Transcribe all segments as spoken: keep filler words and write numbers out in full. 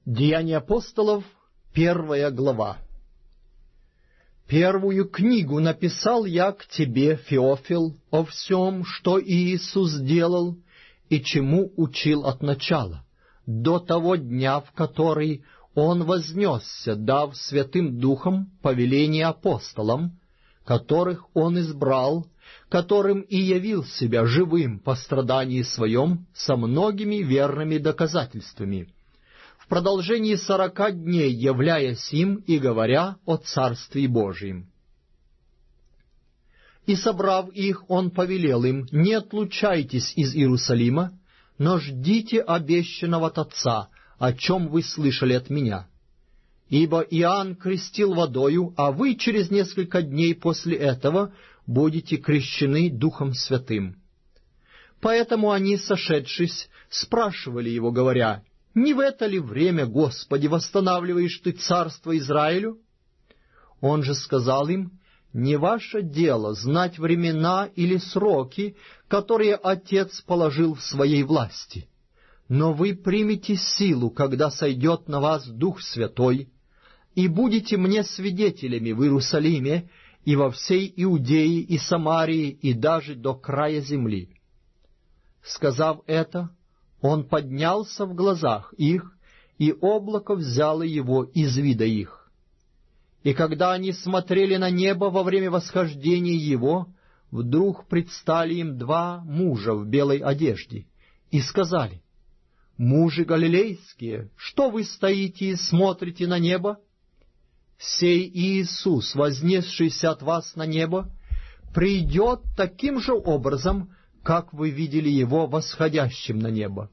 Деяния апостолов, первая глава. Первую книгу написал я к тебе, Феофил, о всем, что Иисус делал и чему учил от начала, до того дня, в который Он вознесся, дав Святым Духом повеление апостолам, которых Он избрал, которым и явил себя живым по страдании Своем со многими верными доказательствами, в продолжении сорока дней являясь им и говоря о Царстве Божьем. И, собрав их, Он повелел им: «Не отлучайтесь из Иерусалима, но ждите обещанного от Отца, о чем вы слышали от Меня. Ибо Иоанн крестил водою, а вы через несколько дней после этого будете крещены Духом Святым». Поэтому они, сошедшись, спрашивали Его, говоря: «Не в это ли время, Господи, восстанавливаешь Ты царство Израилю?» Он же сказал им: «Не ваше дело знать времена или сроки, которые Отец положил в Своей власти, но вы примете силу, когда сойдет на вас Дух Святой, и будете мне свидетелями в Иерусалиме и во всей Иудее и Самарии и даже до края земли». Сказав это, Он поднялся в глазах их, и облако взяло Его из вида их. И когда они смотрели на небо во время восхождения Его, вдруг предстали им два мужа в белой одежде, и сказали: «Мужи галилейские, что вы стоите и смотрите на небо? Сей Иисус, вознесшийся от вас на небо, придет таким же образом, как вы видели Его восходящим на небо».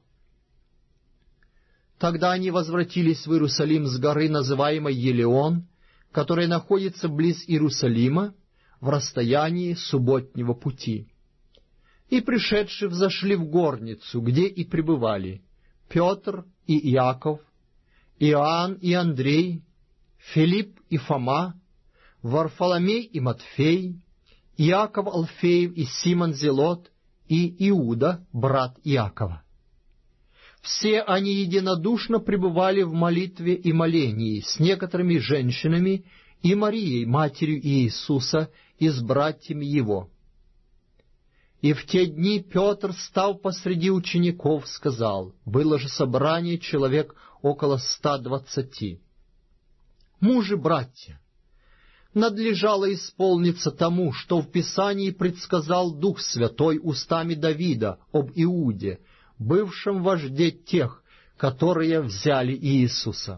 Тогда они возвратились в Иерусалим с горы, называемой Елеон, которая находится близ Иерусалима, в расстоянии субботнего пути. И, пришедшие, взошли в горницу, где и пребывали Петр и Иаков, Иоанн и Андрей, Филипп и Фома, Варфоломей и Матфей, Иаков Алфеев и Симон Зелот, и Иуда, брат Иакова. Все они единодушно пребывали в молитве и молении с некоторыми женщинами и Марией, матерью Иисуса, и с братьями Его. И в те дни Петр, став посреди учеников, сказал: было же собрание человек около ста двадцати. «Мужи, братья, надлежало исполниться тому, что в Писании предсказал Дух Святой устами Давида об Иуде, бывшем вожде тех, которые взяли Иисуса.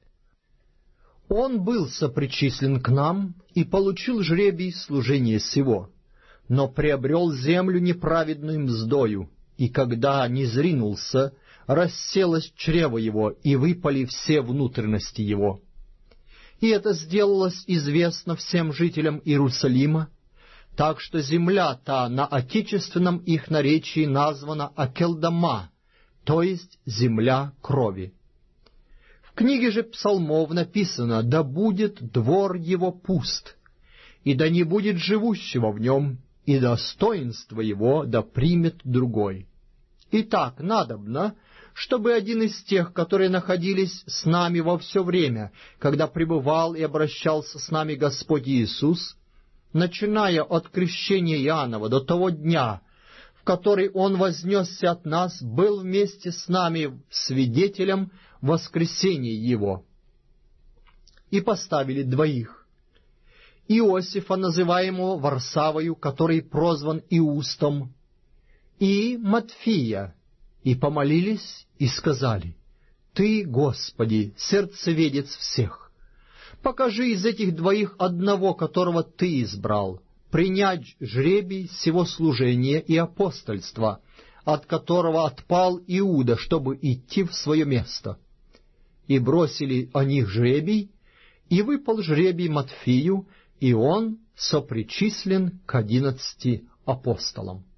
Он был сопричислен к нам и получил жребий служения сего, но приобрел землю неправедную мздою, и когда низринулся, расселось чрево его, и выпали все внутренности его. И это сделалось известно всем жителям Иерусалима, так что земля та на отечественном их наречии названа Акелдама, то есть земля крови. В книге же псалмов написано: «Да будет двор его пуст, и да не будет живущего в нем, и достоинство его да примет другой». Итак, надобно, чтобы один из тех, которые находились с нами во все время, когда пребывал и обращался с нами Господь Иисус, начиная от крещения Иоаннова до того дня, в который Он вознесся от нас, был вместе с нами свидетелем воскресения Его. И поставили двоих: Иосифа, называемого Варсавою, который прозван Иустом, и Матфия, и помолились, и сказали: «Ты, Господи, сердцеведец всех, покажи из этих двоих одного, которого Ты избрал, принять жребий сего служения и апостольства, от которого отпал Иуда, чтобы идти в свое место». И бросили о них жребий, и выпал жребий Матфию, и он сопричислен к одиннадцати апостолам.